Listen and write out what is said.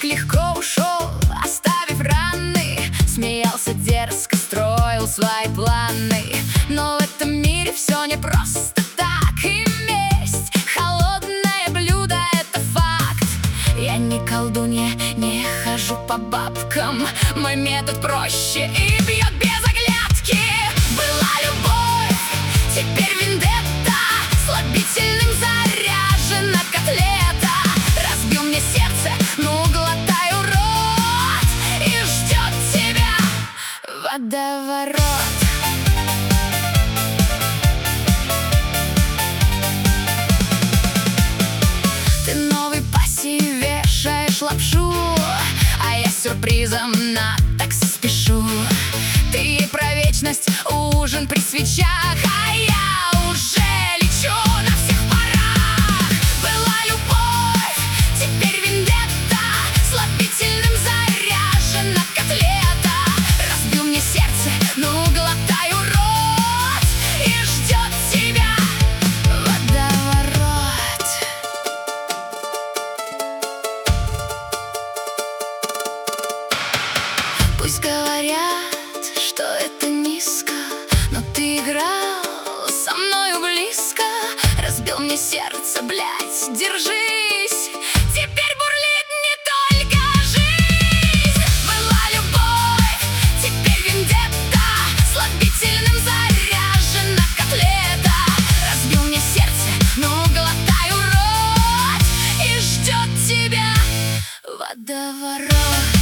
Так легко ушел, оставив раны. Смеялся дерзко, строил свои планы. Но в этом мире все не просто так. И месть — холодное блюдо, это факт. Я не колдунья, не хожу по бабкам. Мой метод проще и бьет без оглядки. Была любовь, теперь вендетта. Слабительным заряжена котлета. Разбил мне сердце, ну глотаю рот. И ждет тебя водоворот. Ты новой пассии вешаешь лапшу, а я с сюрпризом на такси спешу. Ты ей про вечность, ужин при свечах, а я уже лечу на всех парах. Была любовь, теперь вендетта. Слабительным заряжена котлета. Разбил мне сердце, ну глотаю рот. И ждет тебя водоворот. Пусть говорят, что это низко, но ты играл со мною близко. Разбил мне сердце, блядь, держись. Теперь бурлит не только жизнь. Была любовь, теперь вендетта. Слабительным заряжена котлета. Разбил мне сердце, ну глотаю рот. И ждет тебя водоворот.